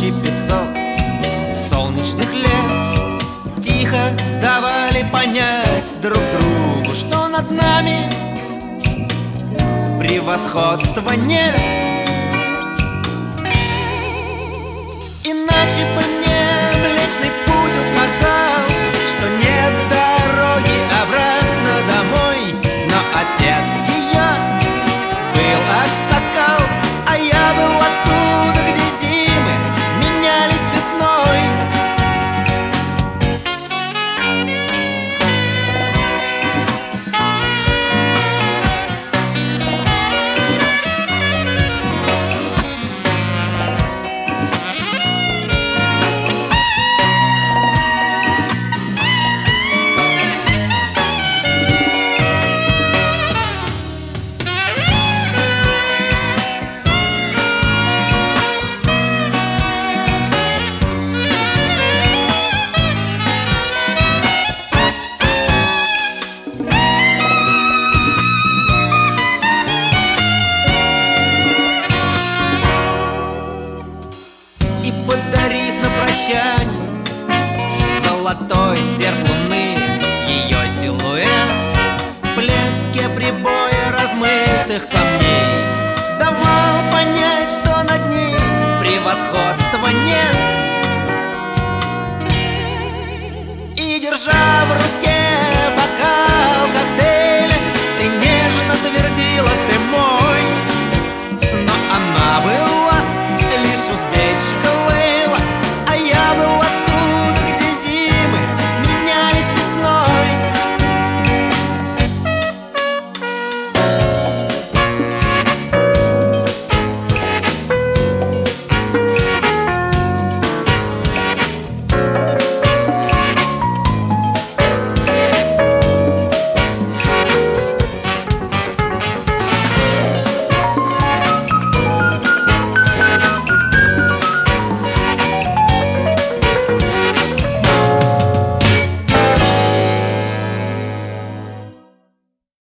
тощий песок солнечных лет тихо давали понять друг другу, что над нами превосходства нет. Иначе бы мне Млечный Путь указал, что нет дороги обратно домой. Но отец ее был аксакал, а я был оттуда, где зимы менялись весной. И подарив на прощанье золотой серп луны, ее силуэт в блеске прибоя